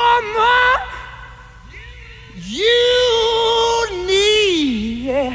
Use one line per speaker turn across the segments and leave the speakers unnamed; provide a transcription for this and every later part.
Mama, you need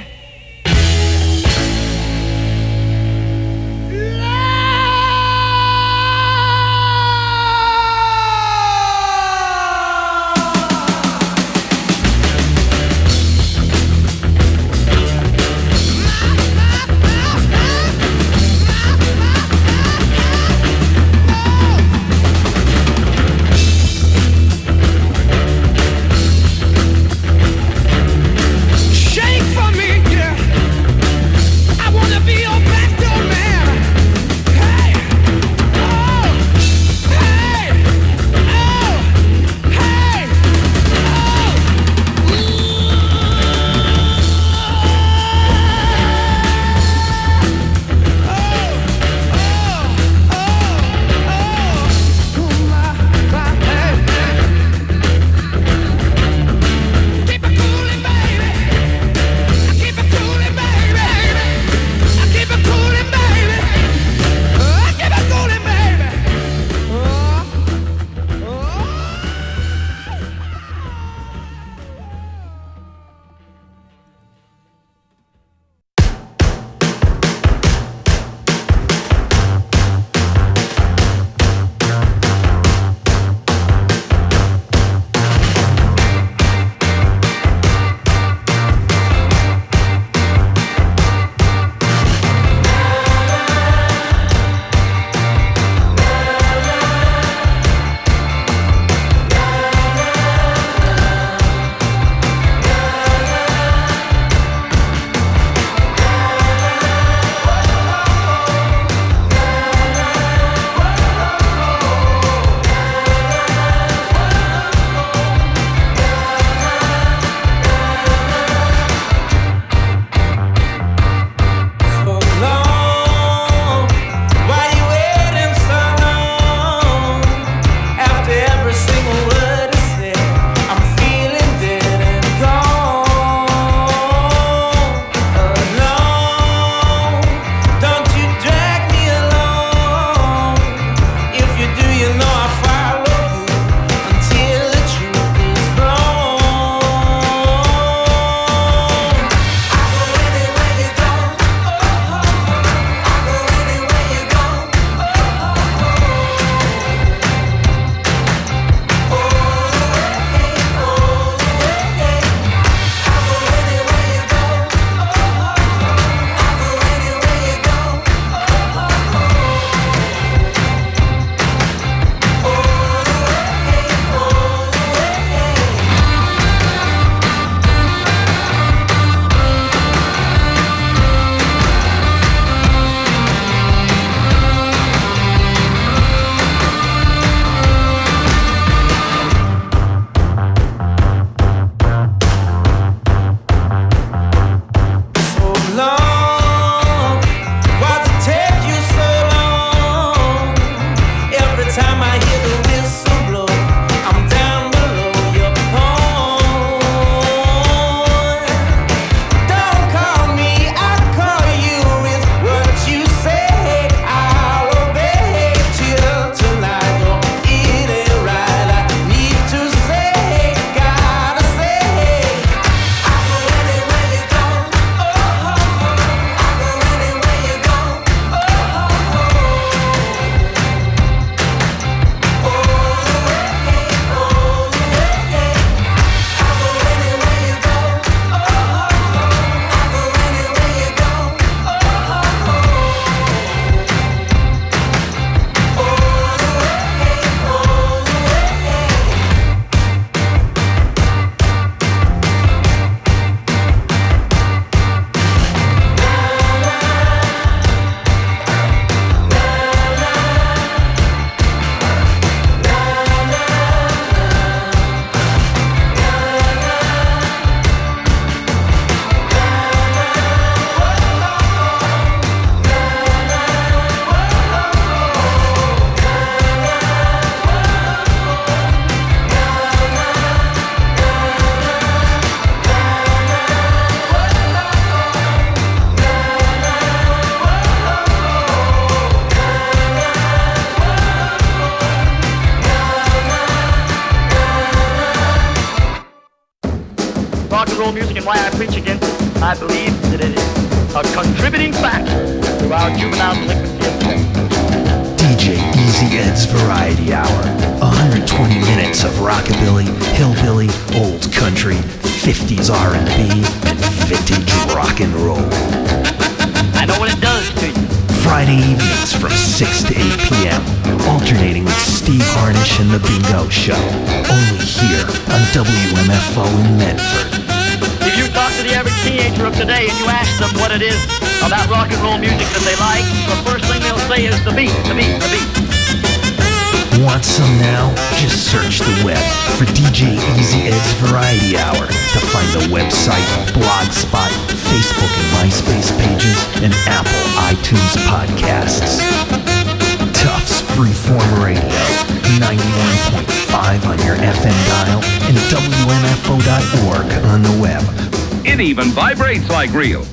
rock and roll music and why I preach against it. I believe that it is a contributing factor to our juvenile delinquency of sex.
DJ Easy Ed's Variety Hour. 120 minutes of rockabilly, hillbilly, old country, 50s R&B, and vintage rock and roll.
I know what it does to you.
Friday evenings from 6 to 8 p.m. Alternating with Steve Harnish and The Bingo Show. Only here on WMFO in Medford.
If you talk to the average teenager of today and you ask them what it is about rock and roll music that they like, the first thing they'll say is the beat, the beat, the beat.
Want some now? Just search the web for DJ Easy Ed's Variety Hour to find the website, Blogspot, Facebook and MySpace pages, and Apple iTunes podcasts. Tufts Freeform Radio, 91.5 on your FM dial, and WMFO.org on the web.
It even vibrates like real.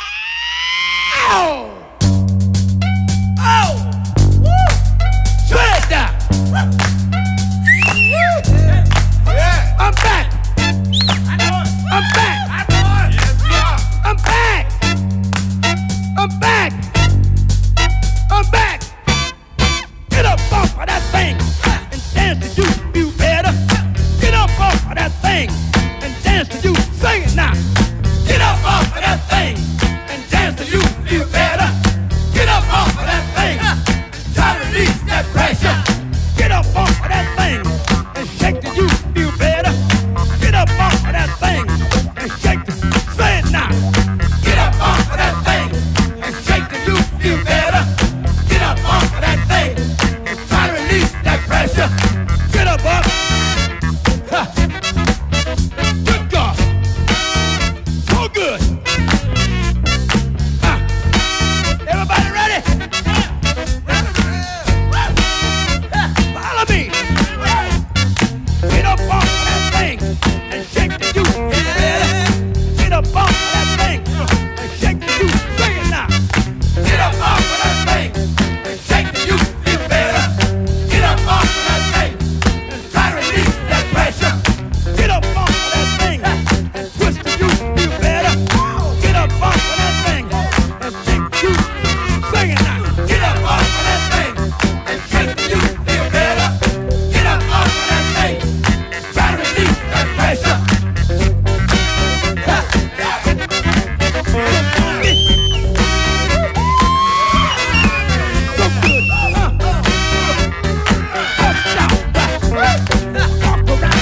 Ow! Oh! Woo! Shut it down! Yeah. I'm back! I know it! I'm back! I know it! Yes, yeah. I'm back! I'm back! I'm back! Get up off of that thing and dance to you feel better. Get up off of that thing and dance to you. Sing it now! Get up off of that thing and dance till you feel better. Get up off of that thing and try to release that pressure. Get up off of that thing and shake till you feel better. Get up off of that thing and shake till, say it now. Get up off of that thing and shake till you feel better. Get up off of that thing and try to release that pressure. Get up off. Ha. Good God. So good. Everybody ready? Follow me. Get up off of that thing and shake the juice. Get up off of that thing and shake the juice. Sing it now. Get up off of that thing and shake the juice. Feel better. Get up off of that thing and try to release that pressure. Get up off of that thing and twist the juice. Feel better. Get up off of that thing and shake the juice. Sing it now. Get up off of that thing and shake the juice. Feel better. Get up off of that thing and try to release that pressure. So good. Bust out. Walk around.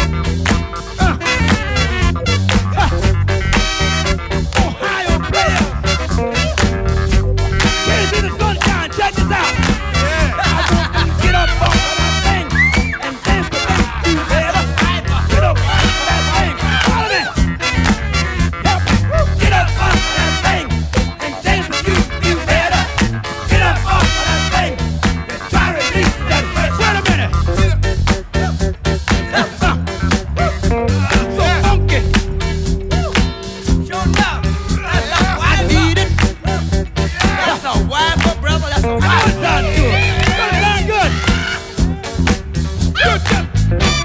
Ohio players. Kids in the sunshine, check this out. Get up off of that thing and dance to make you better. Get up off of that thing. Follow me. Get up off of that thing and dance to you feel better. Get up off of that thing and try to release that pressure. Wait a minute. So funky. I need it.
That's a wiper, brother. That's a
How it
wiper.
sound good? Does it sound good? Good, good.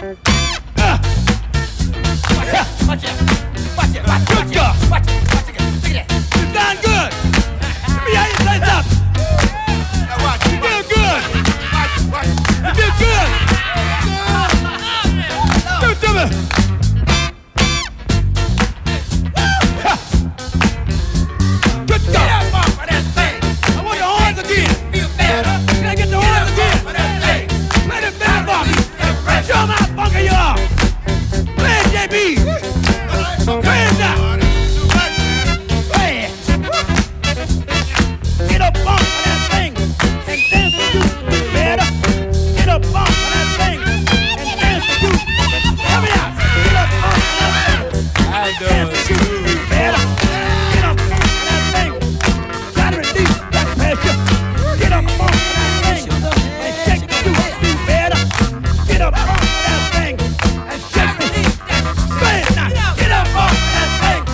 Watch it. Watch it. Watch it.
Good job.
Watch it. Watch it. Look at that.
You sound good. Let me hear you say something. You feel good. You feel good. Do it to me. Good
Get
job.
up off of that thing.
I want the horns again.
Feel better.
Can I get the
Get
horns
up
again?
off of that thing.
Play the band for me.
That
Show
pressure.
'em how funky you are. Play it, JB. Play it now. Play it. Get up off of that thing and dance to you feel better. Get up off of that thing and dance to you. Help me out. Get up off of that thing and dance to you feel better. Get up off of that thing. Try to release that pressure. Get up off of that thing and shake the you feel better. Get up off of that thing and shake the. Say it now. Get up off of that thing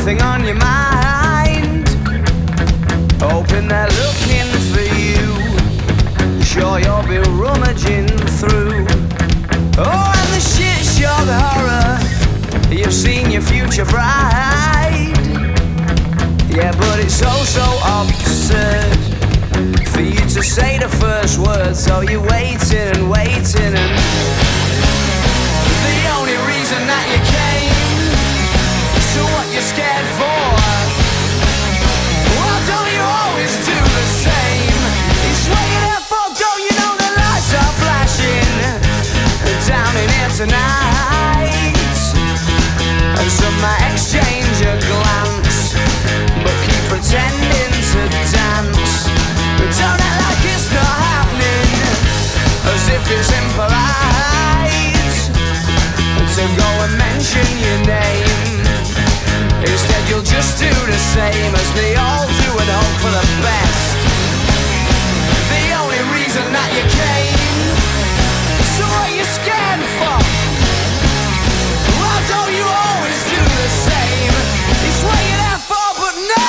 something on your mind, hoping they're looking for you. Sure, you'll be rummaging through. Oh, and the shit show, the horror. You've seen your future bride. Yeah, but it's so absurd for you to say the first word. So you're waiting and waiting, and the only reason that you came, so what you're scared for? Well, don't you always do the same? It's what you're there for, don't you know the lights are flashing down in here tonight? And some might exchange a glance, but keep pretending to dance. But don't act like it's not happening, as if it's impolite to go and mention your name. Instead you'll just do the same as they all do and hope for the best. The only reason that you came, so what are you scared for? Why don't you always do the same? It's what you're there for, but no!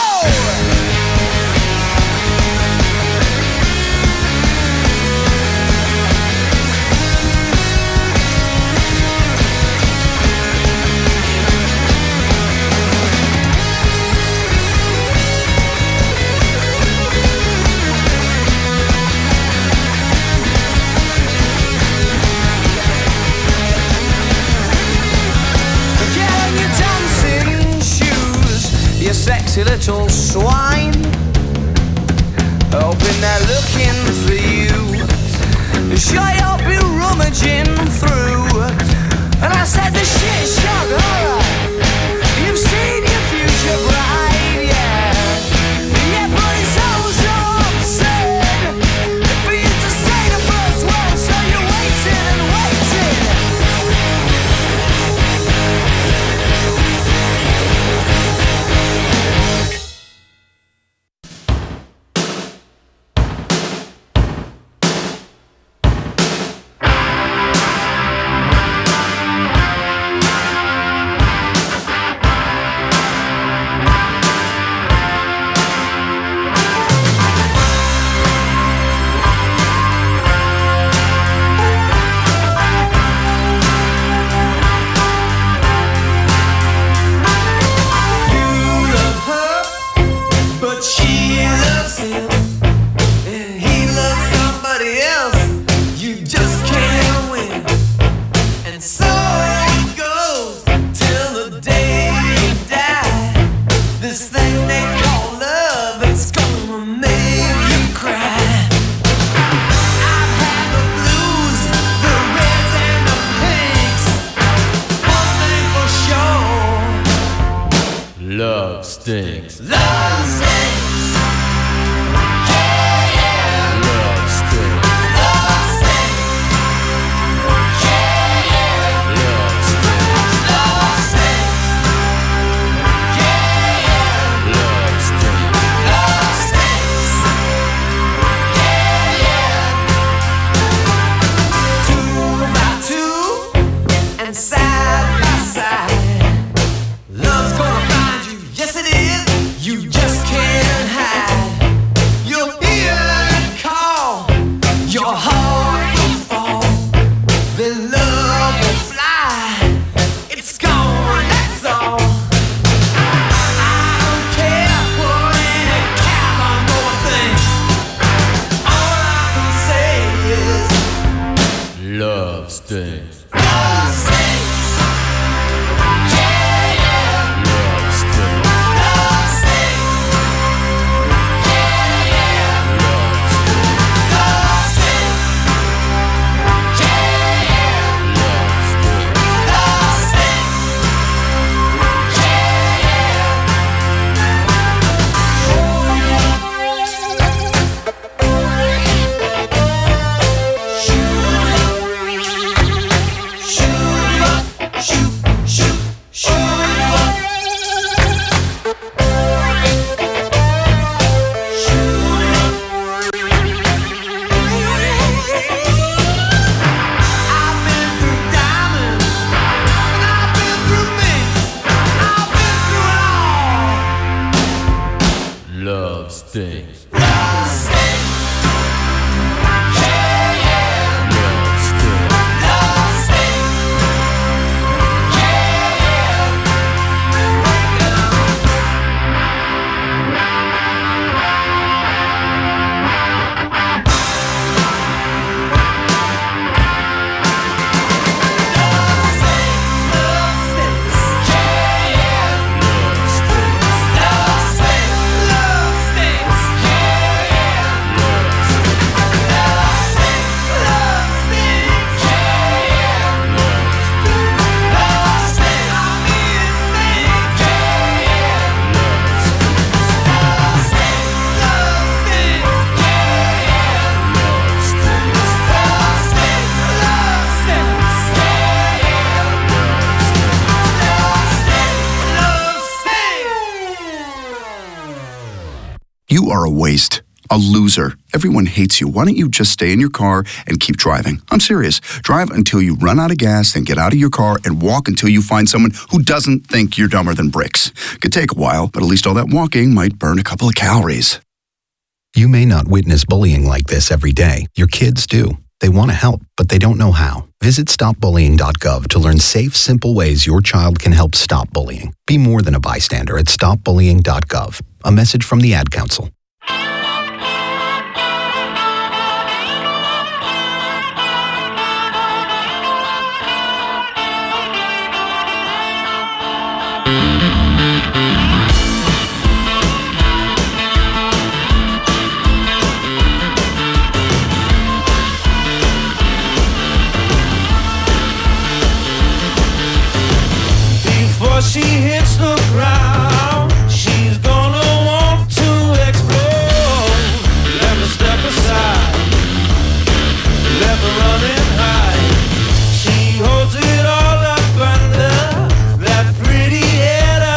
Sexy little swine, hoping they're looking for you. Sure, you'll be rummaging through. And I said the shit shock horror. You've seen your future bride, yeah. Yeah, but it's so absurd for you to say the first word, so you're waiting and waiting.
Love stinks.
Love stinks. Yeah, yeah.
Love stinks.
Love stinks. Yeah, yeah.
Love stinks.
Love stinks. Yeah, yeah.
Love stinks.
Love stinks. Yeah, yeah. 2 by 2 and side by side. Love's gonna find you. Yes, it is. You just can't.
Love stinks.
You are a waste, a loser. Everyone hates you. Why don't you just stay in your car and keep driving? I'm serious. Drive until you run out of gas, then get out of your car and walk until you find someone who doesn't think you're dumber than bricks. Could take a while, but at least all that walking might burn a couple of calories.
You may not witness bullying like this every day. Your kids do. They want to help, but they don't know how. Visit stopbullying.gov to learn safe, simple ways your child can help stop bullying. Be more than a bystander at stopbullying.gov. A message from the Ad Council.
Before she hits the ground, she's gonna want to explode. Let her step aside, let her run and hide. She holds it all up under that pretty head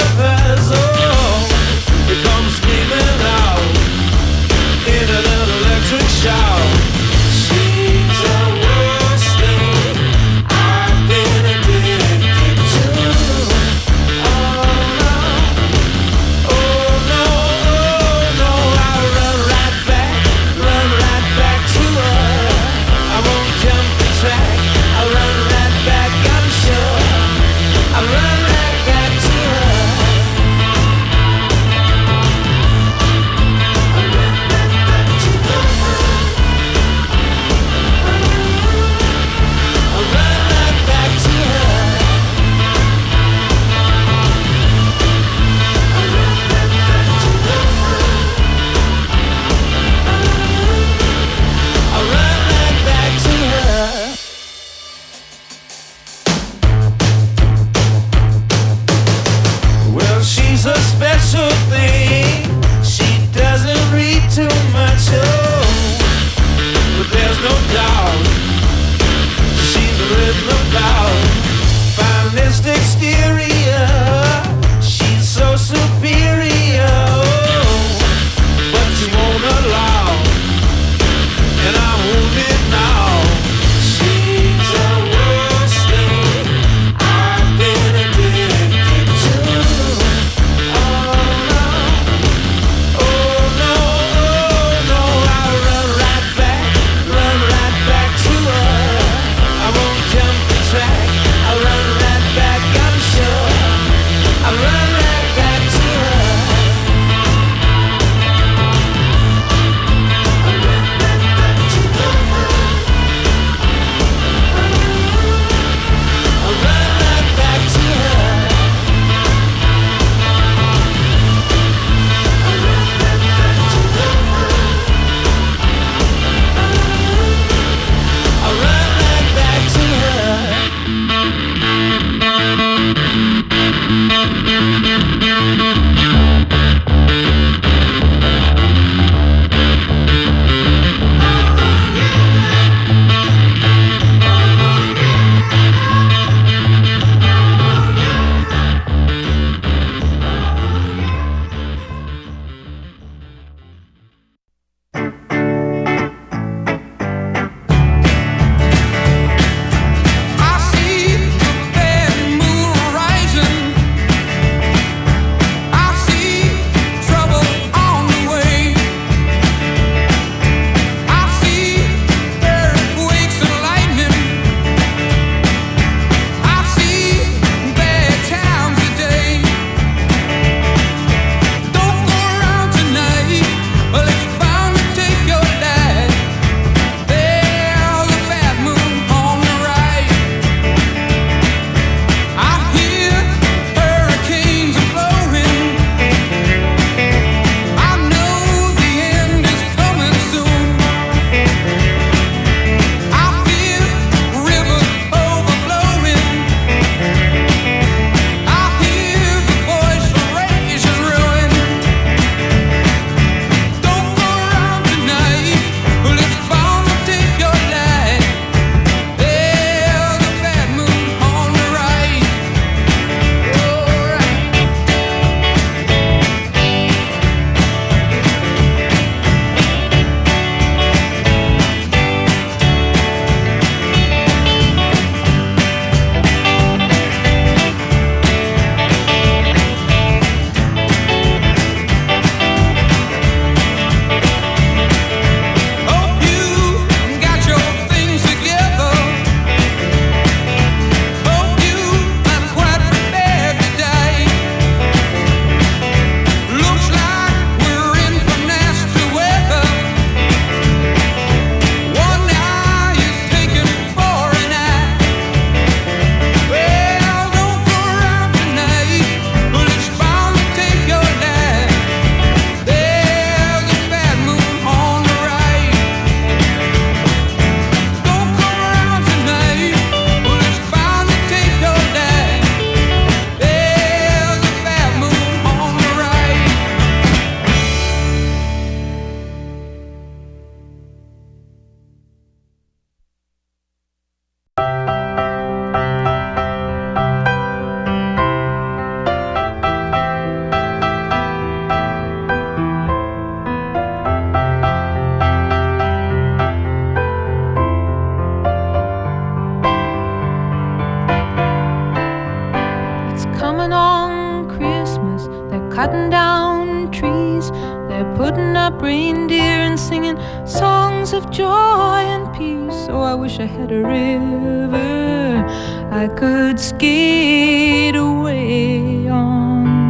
They're putting up reindeer and singing songs of joy and peace. Oh, I wish I had a river I could skate away on.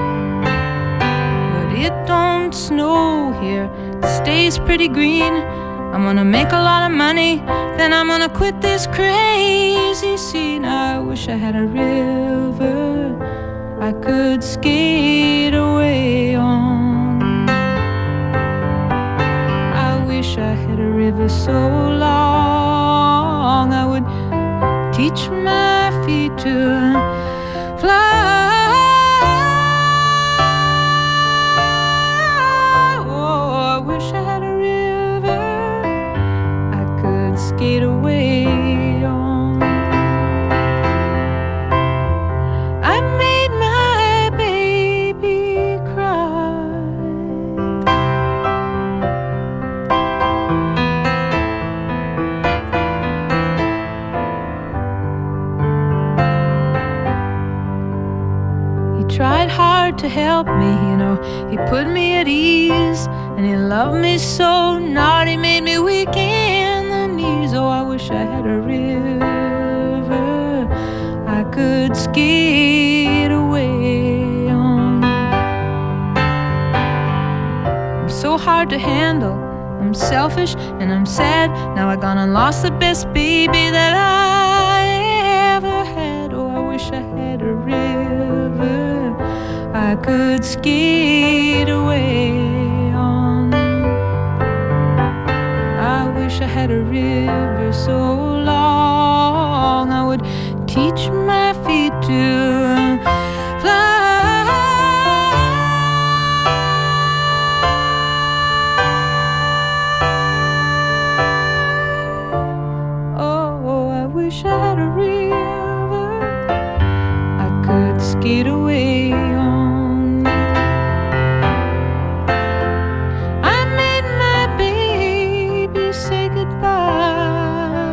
But it don't snow here, it stays pretty green. I'm gonna make a lot of money, then I'm gonna quit this crazy scene. I wish I had a river I could skate away on. I wish I had a river so long I would teach my feet to fly. Oh, I wish I had a river I could skate away on. I made my baby cry. He tried hard to help me, you know. He put me at ease, and he loved me so. Not he made me weak in the knees. Oh, I wish I had a river I could skate away on. I'm so hard to handle, I'm selfish and I'm sad. Now I gone and lost the best baby that I ever had. Oh, I wish I had a river I could skate away on. I wish I had a river so long I would teach my feet to fly. Oh, I wish I had a river I could skate away on. I made my baby say goodbye.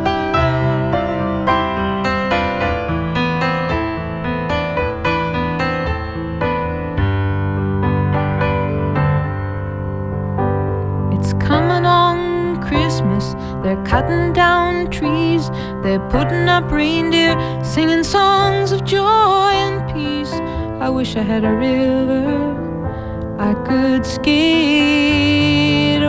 It's coming on Christmas, they're cutting down trees, they're putting up reindeer, singing songs of joy and peace. I wish I had a river I could skate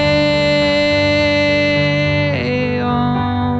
away on.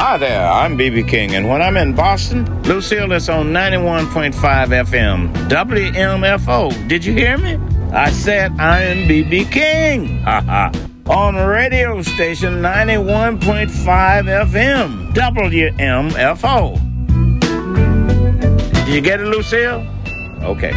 Hi there, I'm B.B. King, and when I'm in Boston, Lucille is on 91.5 FM, WMFO. Did you hear me? I said I am B.B. King. On radio station 91.5 FM, WMFO. Did you get it, Lucille? Okay.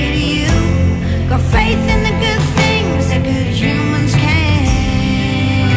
Faith in the good things that good humans can.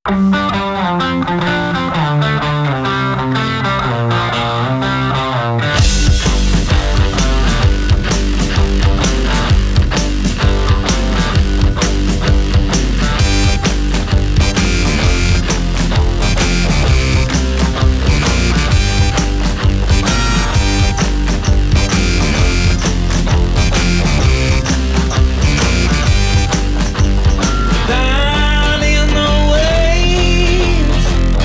Down in the waves,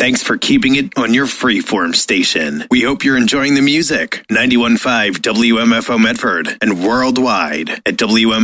Thanks for keeping it on your freeform station. We hope you're enjoying the music. 91.5 WMFO Medford and worldwide at WMFO.